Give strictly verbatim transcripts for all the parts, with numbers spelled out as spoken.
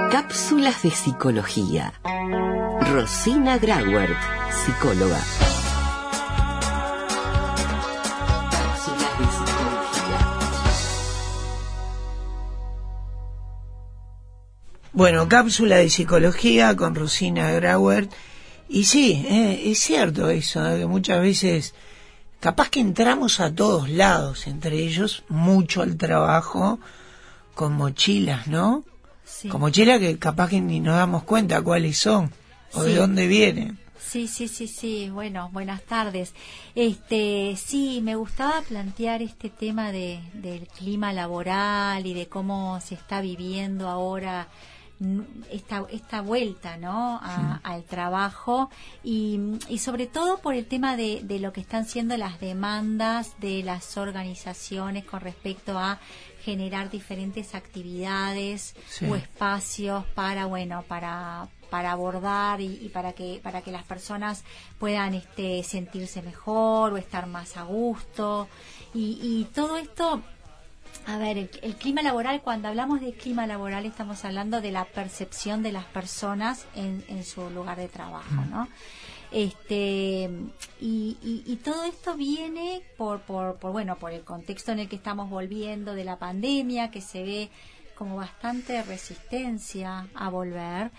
Cápsulas de psicología. Rosina Grauert, psicóloga. Cápsulas de psicología. Bueno, cápsula de psicología con Rosina Grauert. Y sí, eh, es cierto eso, ¿no? Que muchas veces capaz que entramos a todos lados, entre ellos mucho al trabajo, con mochilas, ¿no? Sí. Con mochilas que capaz que ni nos damos cuenta cuáles son o sí. de dónde vienen. Sí, sí, sí, sí. Bueno, buenas tardes. Este, sí, me gustaba plantear este tema de del clima laboral y de cómo se está viviendo ahora esta esta vuelta, ¿no? A, sí. al trabajo y, y sobre todo por el tema de, de lo que están siendo las demandas de las organizaciones con respecto a generar diferentes actividades sí. o espacios para, bueno, para para abordar y, y para que para que las personas puedan este sentirse mejor o estar más a gusto y, y todo esto. A ver, el, el clima laboral, cuando hablamos de clima laboral estamos hablando de la percepción de las personas en, en su lugar de trabajo, ¿no? Este y, y, y todo esto viene por, por, por bueno por el contexto en el que estamos volviendo de la pandemia, que se ve como bastante resistencia a volver,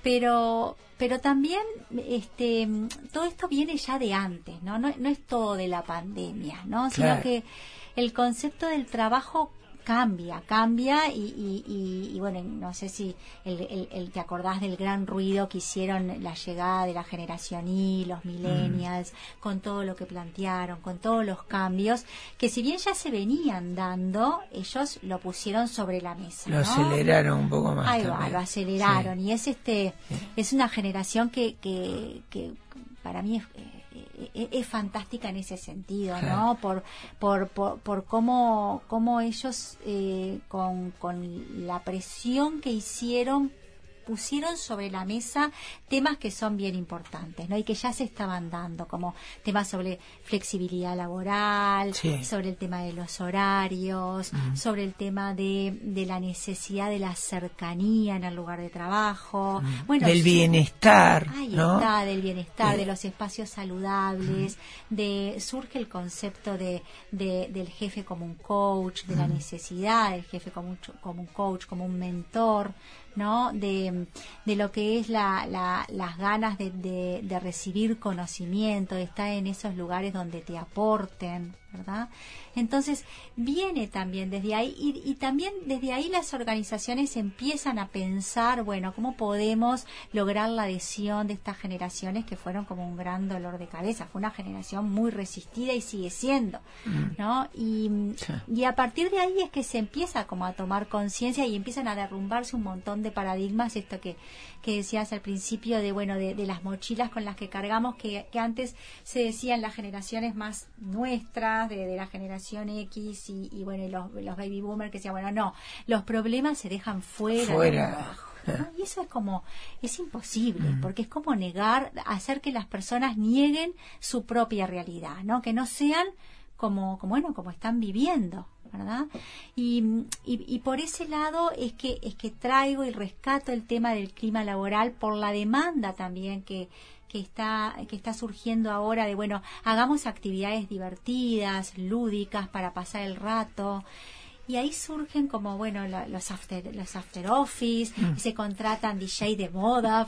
pero pero también este todo esto viene ya de antes, no no, no es todo de la pandemia, no sino claro. que el concepto del trabajo cambia, cambia y, y, y, y bueno, no sé si el, el, el te acordás del gran ruido que hicieron la llegada de la generación Y, los millennials, mm. con todo lo que plantearon, con todos los cambios, que si bien ya se venían dando, ellos lo pusieron sobre la mesa. Lo ¿no? aceleraron un poco más. Ahí va, también. lo aceleraron. Sí. Y es este, sí. es una generación que, que, que para mí es... Es, es fantástica en ese sentido, claro. ¿no? Por por por, por cómo cómo ellos eh, con con la presión que hicieron pusieron sobre la mesa temas que son bien importantes, ¿no? Y que ya se estaban dando, como temas sobre flexibilidad laboral, sí. sobre el tema de los horarios, uh-huh. sobre el tema de, de la necesidad de la cercanía en el lugar de trabajo, uh-huh. bueno, del bienestar, ahí ¿no? está, del bienestar, eh. de los espacios saludables, uh-huh. de surge el concepto de, de del jefe como un coach, de uh-huh. la necesidad del jefe como un, como un coach, como un mentor, ¿no? De, de lo que es la, la, las ganas de, de, de recibir conocimiento, de estar en esos lugares donde te aporten, ¿verdad? Entonces viene también desde ahí y, y también desde ahí las organizaciones empiezan a pensar, bueno, ¿cómo podemos lograr la adhesión de estas generaciones que fueron como un gran dolor de cabeza? Fue una generación muy resistida y sigue siendo, ¿no? Y, sí. y a partir de ahí es que se empieza como a tomar conciencia y empiezan a derrumbarse un montón de paradigmas, esto que, que decías al principio de, bueno, de, de las mochilas con las que cargamos, que, que antes se decían las generaciones más nuestras, de, de la generación X y, y bueno, los, los baby boomers que decían, bueno, no, los problemas se dejan fuera, fuera. del trabajo, ¿no? Y eso es como, es imposible, mm. porque es como negar, hacer que las personas nieguen su propia realidad, ¿no? Que no sean como, como bueno, como están viviendo, ¿verdad? Y, y, y por ese lado es que es que traigo y rescato el tema del clima laboral por la demanda también que que está que está surgiendo ahora de, bueno, hagamos actividades divertidas, lúdicas para pasar el rato. Y ahí surgen como, bueno, la, los after los after office, mm. y se contratan D J de moda.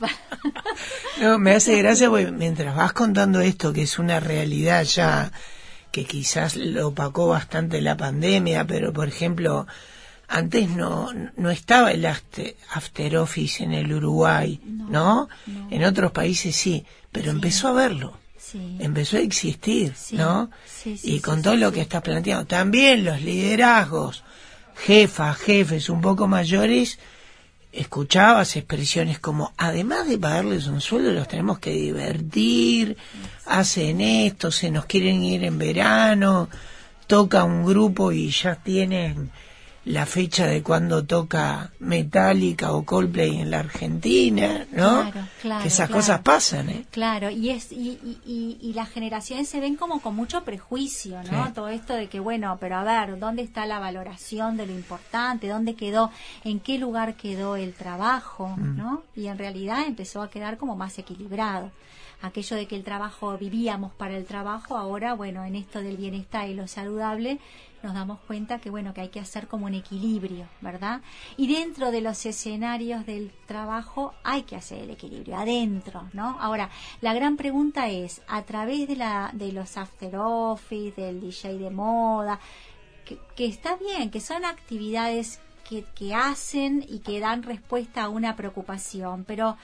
No, me hace gracia porque mientras vas contando esto, que es una realidad ya que quizás lo opacó bastante la pandemia, pero por ejemplo, antes no no estaba el after, after office en el Uruguay, ¿no? ¿no? no. En otros países sí, pero sí. empezó a verlo, sí. empezó a existir, sí. ¿no? Sí, sí, y con sí, todo sí, lo sí. que estás planteando, también los liderazgos, jefas, jefes un poco mayores, escuchabas expresiones como, además de pagarles un sueldo, los tenemos que divertir, hacen esto, se nos quieren ir en verano, toca un grupo y ya tienen la fecha de cuando toca Metallica o Coldplay en la Argentina, ¿no? Claro, claro, que esas claro. cosas pasan, ¿eh? Claro, y es y, y, y, y las generaciones se ven como con mucho prejuicio, ¿no? Sí. Todo esto de que, bueno, pero a ver, ¿dónde está la valoración de lo importante? ¿Dónde quedó? ¿En qué lugar quedó el trabajo? Mm. ¿No? Y en realidad empezó a quedar como más equilibrado. Aquello de que el trabajo, vivíamos para el trabajo, ahora, bueno, en esto del bienestar y lo saludable, nos damos cuenta que, bueno, que hay que hacer como un equilibrio, ¿verdad? Y dentro de los escenarios del trabajo hay que hacer el equilibrio, adentro, ¿no? Ahora, la gran pregunta es, a través de la de los after office, del D J de moda, que, que está bien, que son actividades que, que hacen y que dan respuesta a una preocupación, pero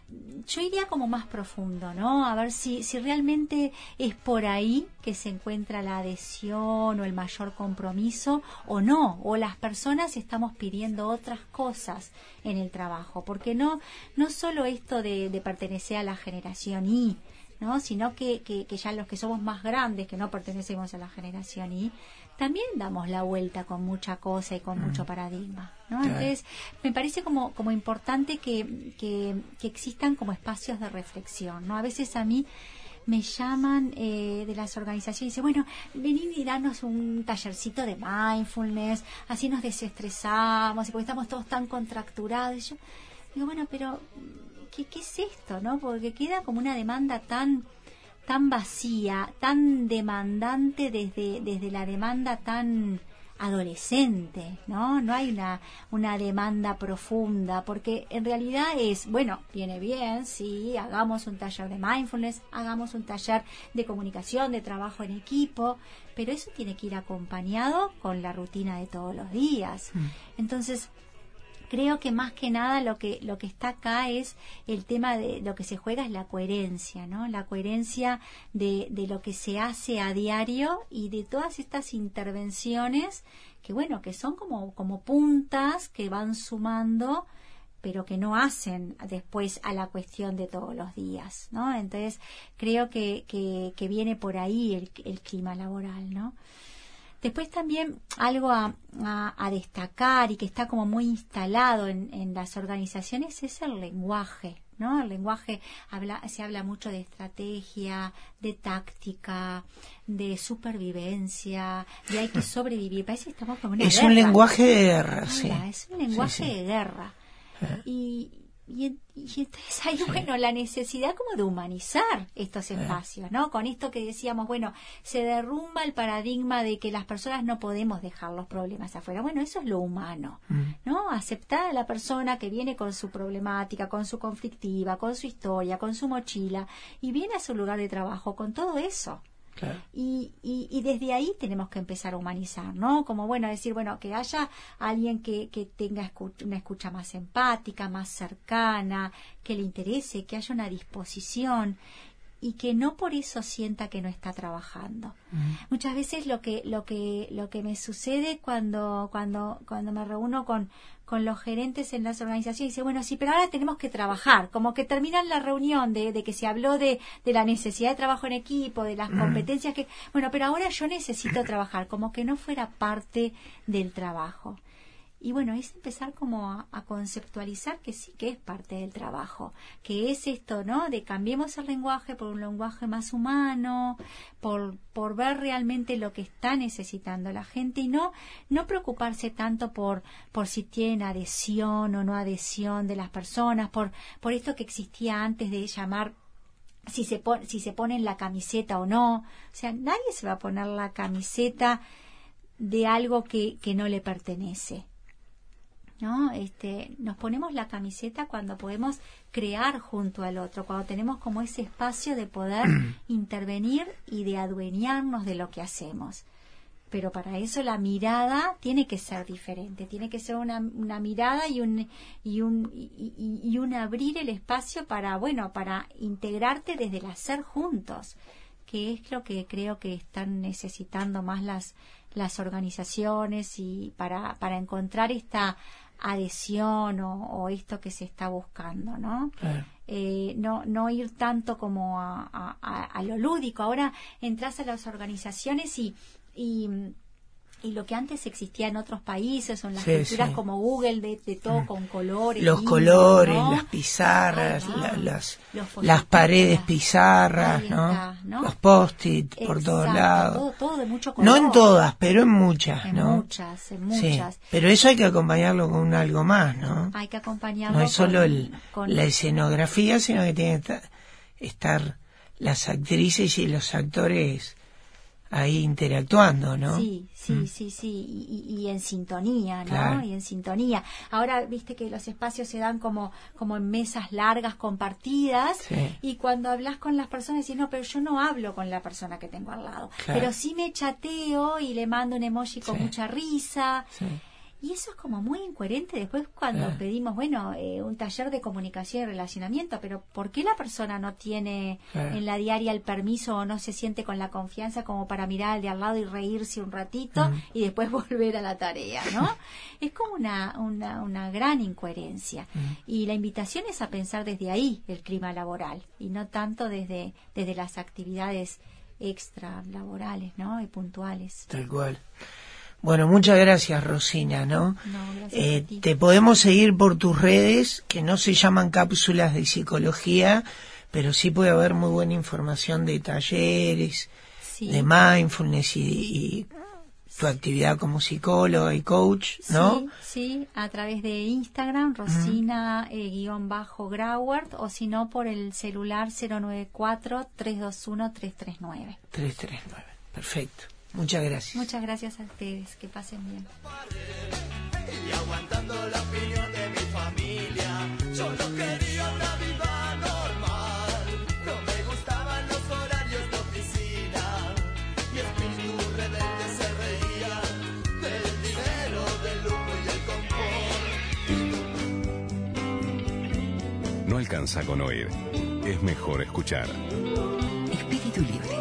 yo iría como más profundo, ¿no? A ver si, si realmente es por ahí que se encuentra la adhesión o el mayor compromiso o no, o las personas estamos pidiendo otras cosas en el trabajo, porque no, no solo esto de, de pertenecer a la generación Y, ¿no? Sino que, que, que ya los que somos más grandes, que no pertenecemos a la generación Y, también damos la vuelta con mucha cosa y con mm. mucho paradigma, ¿no? Claro. Entonces, me parece como, como importante que, que, que existan como espacios de reflexión, ¿no? A veces a mí me llaman eh, de las organizaciones y dicen, bueno, venid y danos un tallercito de mindfulness, así nos desestresamos, y porque estamos todos tan contracturados. Y yo digo, bueno, pero ¿qué, qué es esto, no? Porque queda como una demanda tan... tan vacía, tan demandante desde desde la demanda tan adolescente, ¿no? No hay una una demanda profunda, porque en realidad es, bueno, viene bien, sí, hagamos un taller de mindfulness, hagamos un taller de comunicación, de trabajo en equipo, pero eso tiene que ir acompañado con la rutina de todos los días. Mm. Entonces, creo que más que nada lo que lo que está acá es el tema de lo que se juega es la coherencia, ¿no? La coherencia de, de lo que se hace a diario y de todas estas intervenciones que, bueno, que son como, como puntas que van sumando, pero que no hacen después a la cuestión de todos los días, ¿no? Entonces, creo que, que, que viene por ahí el, el clima laboral, ¿no? Después también algo a, a, a destacar y que está como muy instalado en, en las organizaciones es el lenguaje, ¿no? El lenguaje, habla, se habla mucho de estrategia, de táctica, de supervivencia, de hay que sobrevivir. Parece que estamos como una Es guerra. un lenguaje de guerra, Ahora, sí. Es un lenguaje sí, sí. de guerra. Eh. Y... Y, y entonces hay, sí. bueno, la necesidad como de humanizar estos espacios, ¿no? Con esto que decíamos, bueno, se derrumba el paradigma de que las personas no podemos dejar los problemas afuera. Bueno, eso es lo humano, mm. ¿no? Aceptar a la persona que viene con su problemática, con su conflictiva, con su historia, con su mochila, y viene a su lugar de trabajo con todo eso. Claro. Y, y, y desde ahí tenemos que empezar a humanizar, ¿no? Como, bueno, decir, bueno, que haya alguien que, que tenga escucha, una escucha más empática, más cercana, que le interese, que haya una disposición y que no por eso sienta que no está trabajando. Uh-huh. Muchas veces lo que lo que lo que me sucede cuando cuando cuando me reúno con con los gerentes en las organizaciones, dice, bueno, sí, pero ahora tenemos que trabajar, como que terminan la reunión de, de que se habló de, de la necesidad de trabajo en equipo, de las uh-huh. competencias que, bueno, pero ahora yo necesito trabajar, como que no fuera parte del trabajo. Y bueno, es empezar como a, a conceptualizar que sí que es parte del trabajo, que es esto, ¿no? De cambiemos el lenguaje por un lenguaje más humano, por, por ver realmente lo que está necesitando la gente y no, no preocuparse tanto por, por si tienen adhesión o no adhesión de las personas, por, por esto que existía antes de llamar si se pon, si se ponen la camiseta o no. O sea, nadie se va a poner la camiseta de algo que, que no le pertenece. ¿No? Este, nos ponemos la camiseta cuando podemos crear junto al otro, cuando tenemos como ese espacio de poder intervenir y de adueñarnos de lo que hacemos. Pero para eso la mirada tiene que ser diferente, tiene que ser una, una mirada y un y un y, y, y un abrir el espacio para, bueno, para integrarte desde el hacer juntos, que es lo que creo que están necesitando más las las organizaciones y para para encontrar esta adhesión o, o esto que se está buscando, ¿no? Claro. Eh, no no ir tanto como a, a, a lo lúdico. Ahora entras a las organizaciones y, y y lo que antes existía en otros países o en las Sí, culturas sí. como Google, de, de todo mm. con colores. Los lindos, colores, ¿no? las pizarras, Ay, la, no. las, Los las paredes pizarras, Ahí ¿no? está, ¿no? Los post-it por Exacto, todos lados. Todo, todo de mucho color. No en todas, pero en muchas, En ¿no? muchas, en muchas. Sí, pero eso hay que acompañarlo con algo más, ¿no? Hay que acompañarlo No es solo con, el, con... la escenografía, sino que tiene que estar las actrices y los actores ahí interactuando, ¿no? Sí, sí, mm. sí, sí, y, y, y en sintonía, ¿no? Claro. Y en sintonía. Ahora, viste que los espacios se dan como, como en mesas largas compartidas, Sí. y cuando hablas con las personas decís, no, pero yo no hablo con la persona que tengo al lado, Claro. pero sí me chateo y le mando un emoji con Sí. mucha risa. Sí. Y eso es como muy incoherente después cuando Claro. pedimos, bueno, eh, un taller de comunicación y relacionamiento, pero ¿por qué la persona no tiene Claro. en la diaria el permiso o no se siente con la confianza como para mirar al de al lado y reírse un ratito Mm. y después volver a la tarea, ¿no? Es como una, una, una gran incoherencia. Mm. Y la invitación es a pensar desde ahí el clima laboral y no tanto desde, desde las actividades extra laborales, ¿no? Y puntuales. Tal cual. Bueno, muchas gracias, Rosina, ¿no? No, gracias Eh, a ti. te podemos seguir por tus redes, que no se llaman cápsulas de psicología, pero sí puede haber muy buena información de talleres, Sí. de mindfulness y, y tu actividad como psicóloga y coach, ¿no? Sí, sí, a través de Instagram, Rosina eh, guión bajo Grauert, o si no por el celular cero nueve cuatro, tres dos uno, tres tres nueve. tres tres nueve. Perfecto. Muchas gracias. Muchas gracias a ustedes, que pasen bien. Y aguantando la opinión de mi familia, yo no quería una vida normal. No me gustaban los horarios de oficina. Mi espíritu rebelde se reía del dinero, del lujo y el confort. No alcanza con oír, es mejor escuchar. Espíritu libre.